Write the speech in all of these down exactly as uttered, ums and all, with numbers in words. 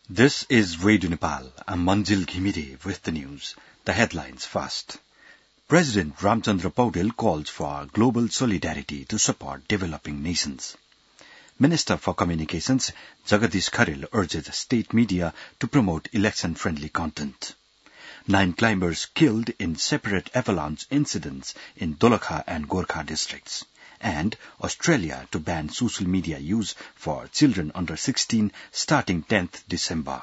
This is Radio Nepal. I'm Manjil Ghimire with the news. The headlines first. President Ramchandra Paudel calls for global solidarity to support developing nations. Minister for Communications Jagadish Kharel urges state media to promote election-friendly content. Nine climbers killed in separate avalanche incidents in Dolakha and Gorkha districts. And Australia to ban social media use for children under sixteen starting tenth December.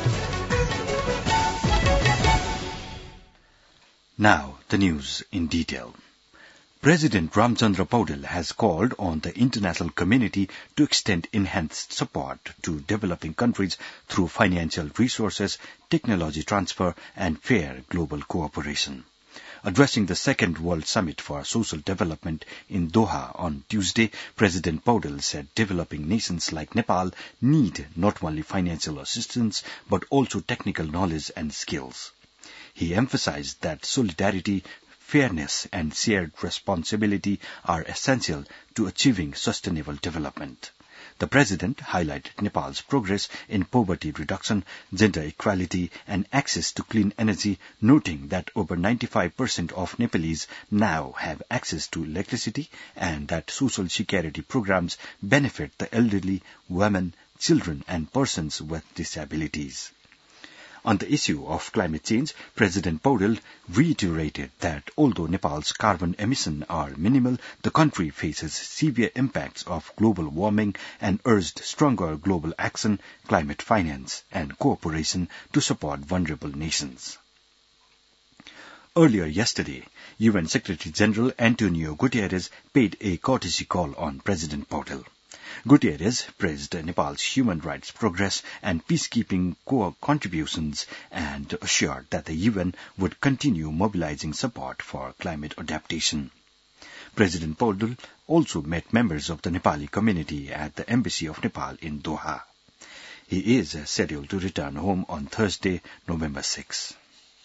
Now, the news in detail. President Ramchandra Paudel has called on the international community to extend enhanced support to developing countries through financial resources, technology transfer, and fair global cooperation. Addressing the Second World Summit for Social Development in Doha on Tuesday, President Paudel said developing nations like Nepal need not only financial assistance but also technical knowledge and skills. He emphasized that solidarity, fairness, and shared responsibility are essential to achieving sustainable development. The President highlighted Nepal's progress in poverty reduction, gender equality, and access to clean energy, noting that over ninety-five percent of Nepalese now have access to electricity and that social security programs benefit the elderly, women, children, and persons with disabilities. On the issue of climate change, President Paudel reiterated that although Nepal's carbon emissions are minimal, the country faces severe impacts of global warming and urged stronger global action, climate finance, and cooperation to support vulnerable nations. Earlier yesterday, U N Secretary-General Antonio Guterres paid a courtesy call on President Paudel. Guterres praised Nepal's human rights progress and peacekeeping contributions and assured that the U N would continue mobilizing support for climate adaptation. President Paudel also met members of the Nepali community at the Embassy of Nepal in Doha. He is scheduled to return home on Thursday, November sixth.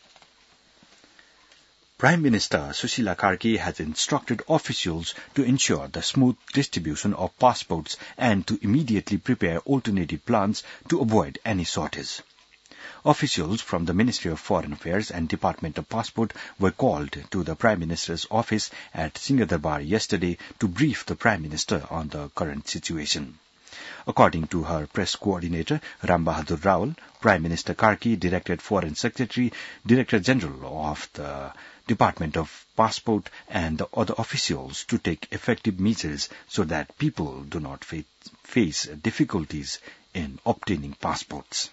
Prime Minister Sushila Karki has instructed officials to ensure the smooth distribution of passports and to immediately prepare alternative plans to avoid any shortage. Officials from the Ministry of Foreign Affairs and Department of Passport were called to the Prime Minister's office at Singhdarbar yesterday to brief the Prime Minister on the current situation. According to her press coordinator, Ram Bahadur Raul, Prime Minister Karki directed Foreign Secretary, Director General of the Department of Passport and the other officials to take effective measures so that people do not face difficulties in obtaining passports.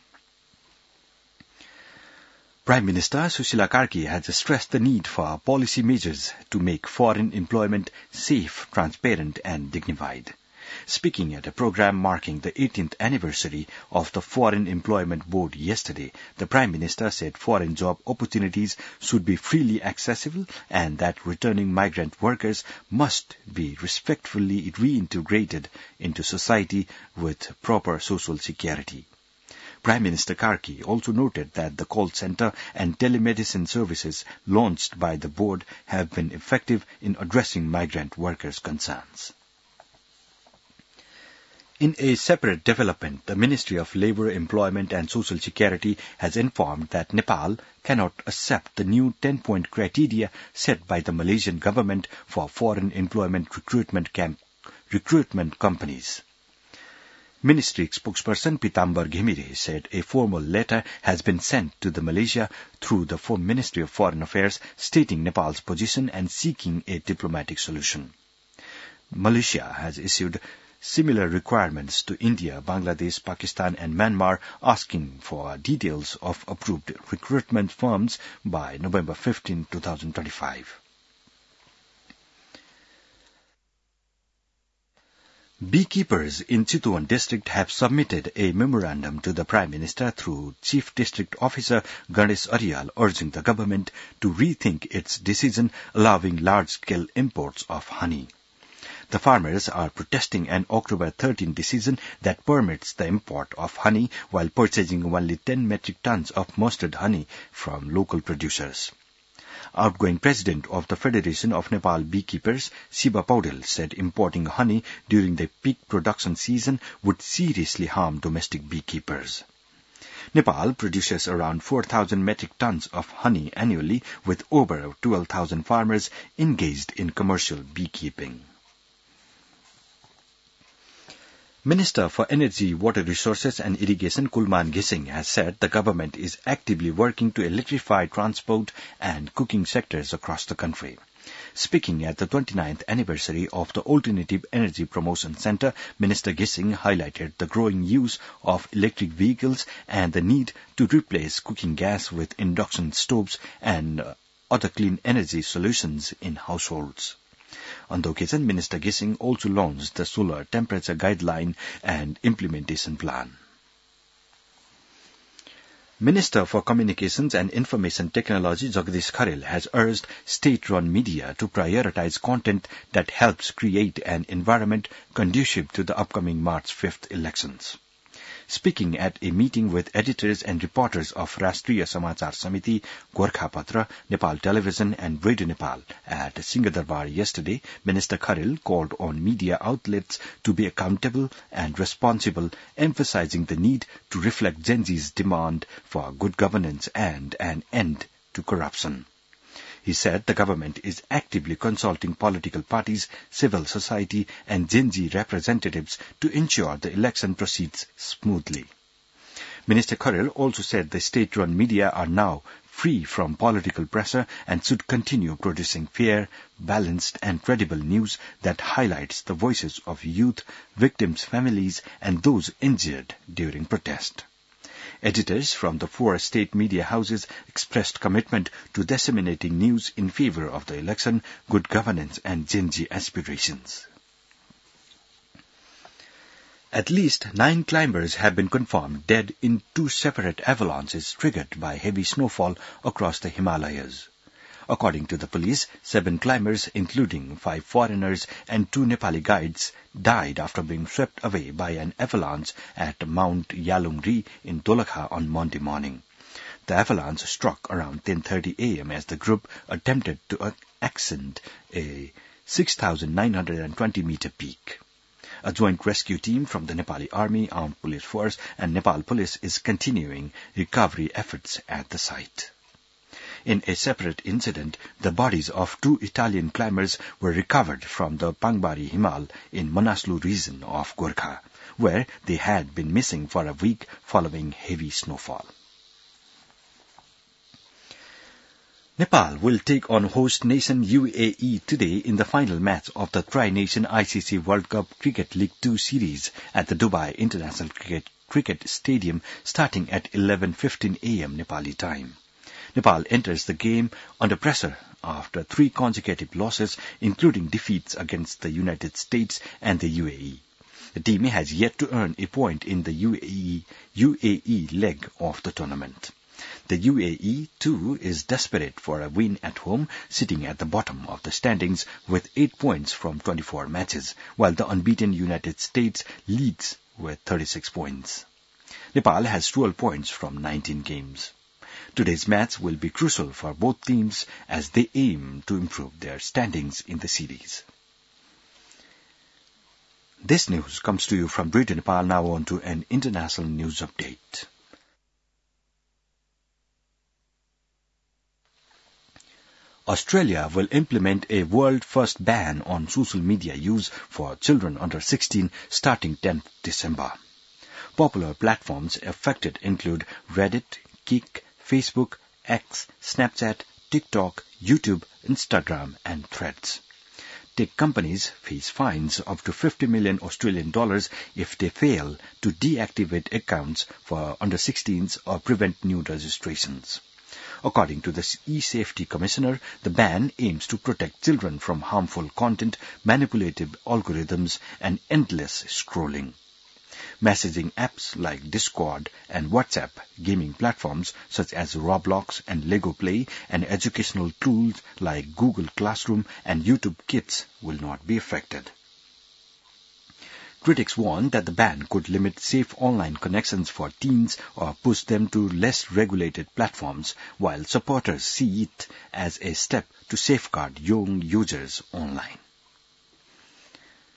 Prime Minister Sushila Karki has stressed the need for policy measures to make foreign employment safe, transparent and dignified. Speaking at a program marking the eighteenth anniversary of the Foreign Employment Board yesterday, the Prime Minister said foreign job opportunities should be freely accessible and that returning migrant workers must be respectfully reintegrated into society with proper social security. Prime Minister Karki also noted that the call center and telemedicine services launched by the board have been effective in addressing migrant workers' concerns. In a separate development, the Ministry of Labour, Employment and Social Security has informed that Nepal cannot accept the new ten-point criteria set by the Malaysian government for foreign employment recruitment camp recruitment companies. Ministry spokesperson Pitambar Ghimire said a formal letter has been sent to the Malaysia through the Ministry of Foreign Affairs stating Nepal's position and seeking a diplomatic solution. Malaysia has issued similar requirements to India, Bangladesh, Pakistan and Myanmar, asking for details of approved recruitment firms by November fifteenth, twenty twenty-five. Beekeepers in Chitwan district have submitted a memorandum to the Prime Minister through Chief District Officer Ganesh Aryal urging the government to rethink its decision allowing large-scale imports of honey. The farmers are protesting an October thirteenth decision that permits the import of honey while purchasing only ten metric tons of mustard honey from local producers. Outgoing president of the Federation of Nepal Beekeepers, Shiva Paudel, said importing honey during the peak production season would seriously harm domestic beekeepers. Nepal produces around four thousand metric tons of honey annually, with over twelve thousand farmers engaged in commercial beekeeping. Minister for Energy, Water Resources and Irrigation Kulman Ghising has said the government is actively working to electrify transport and cooking sectors across the country. Speaking at the twenty-ninth anniversary of the Alternative Energy Promotion Center, Minister Ghising highlighted the growing use of electric vehicles and the need to replace cooking gas with induction stoves and uh, other clean energy solutions in households. On the occasion, Minister Ghising also launched the Solar Temperature Guideline and Implementation Plan. Minister for Communications and Information Technology Jagdish Kharel has urged state-run media to prioritize content that helps create an environment conducive to the upcoming March fifth elections. Speaking at a meeting with editors and reporters of Rashtriya Samachar Samiti, Gorkhapatra, Nepal Television and Radio Nepal at Singhadarbar yesterday, Minister Kharel called on media outlets to be accountable and responsible, emphasizing the need to reflect Gen Z's demand for good governance and an end to corruption. He said the government is actively consulting political parties, civil society and Gen Z representatives to ensure the election proceeds smoothly. Minister Kharel also said the state-run media are now free from political pressure and should continue producing fair, balanced and credible news that highlights the voices of youth, victims' families and those injured during protest. Editors from the four state media houses expressed commitment to disseminating news in favor of the election, good governance and Gen Z aspirations. At least nine climbers have been confirmed dead in two separate avalanches triggered by heavy snowfall across the Himalayas. According to the police, seven climbers, including five foreigners and two Nepali guides, died after being swept away by an avalanche at Mount Yalungri in Dolakha on Monday morning. The avalanche struck around ten thirty a m as the group attempted to ascend a six thousand nine hundred twenty meter peak. A joint rescue team from the Nepali Army, Armed Police Force and Nepal Police is continuing recovery efforts at the site. In a separate incident, the bodies of two Italian climbers were recovered from the Pangbari Himal in Manaslu region of Gorkha, where they had been missing for a week following heavy snowfall. Nepal will take on host nation U A E today in the final match of the Tri-Nation I C C World Cup Cricket League two series at the Dubai International Cricket, Cricket Stadium starting at eleven fifteen a m Nepali time. Nepal enters the game under pressure after three consecutive losses, including defeats against the United States and the U A E. The team has yet to earn a point in the U A E, U A E leg of the tournament. The U A E, too, is desperate for a win at home, sitting at the bottom of the standings with eight points from twenty-four matches, while the unbeaten United States leads with thirty-six points. Nepal has twelve points from nineteen games. Today's match will be crucial for both teams as they aim to improve their standings in the series. This news comes to you from Radio Nepal. Now on to an international news update. Australia will implement a world-first ban on social media use for children under sixteen starting tenth December. Popular platforms affected include Reddit, Kik, Facebook, X, Snapchat, TikTok, YouTube, Instagram, and Threads. Tech companies face fines of up to fifty million Australian dollars if they fail to deactivate accounts for under sixteens or prevent new registrations. According to the e-Safety Commissioner, the ban aims to protect children from harmful content, manipulative algorithms, and endless scrolling. Messaging apps like Discord and WhatsApp, gaming platforms such as Roblox and Lego Play, and educational tools like Google Classroom and YouTube Kids will not be affected. Critics warn that the ban could limit safe online connections for teens or push them to less regulated platforms, while supporters see it as a step to safeguard young users online.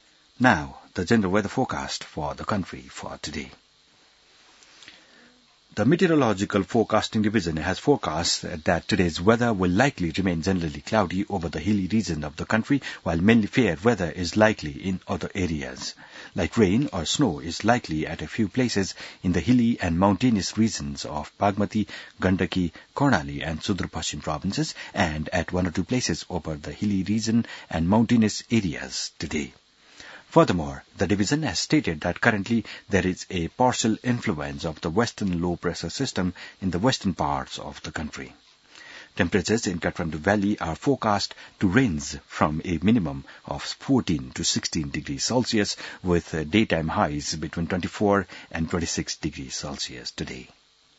Now, the general weather forecast for the country for today. The Meteorological Forecasting Division has forecast that today's weather will likely remain generally cloudy over the hilly region of the country, while mainly fair weather is likely in other areas. Light rain or snow is likely at a few places in the hilly and mountainous regions of Bagmati, Gandaki, Karnali and Sudra Paschim provinces, and at one or two places over the hilly region and mountainous areas today. Furthermore, the division has stated that currently there is a partial influence of the western low-pressure system in the western parts of the country. Temperatures in Kathmandu Valley are forecast to range from a minimum of fourteen to sixteen degrees Celsius, with daytime highs between twenty-four and twenty-six degrees Celsius today.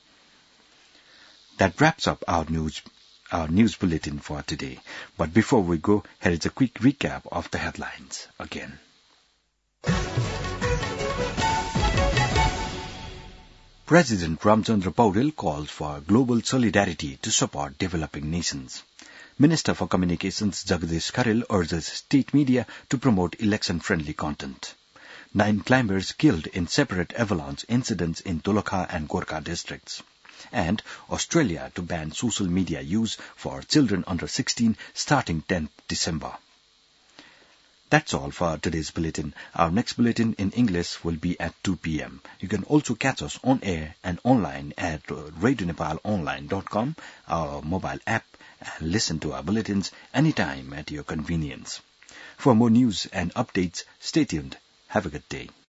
That wraps up our news our news bulletin for today. But before we go, here is a quick recap of the headlines again. President Ramchandra Paudel calls for global solidarity to support developing nations. Minister for Communications Jagdish Kharel urges state media to promote election-friendly content. Nine climbers killed in separate avalanche incidents in Dolakha and Gorkha districts. And Australia to ban social media use for children under sixteen starting tenth December. That's all for today's bulletin. Our next bulletin in English will be at two p.m. You can also catch us on air and online at radio nepal online dot com, our mobile app, and listen to our bulletins anytime at your convenience. For more news and updates, stay tuned. Have a good day.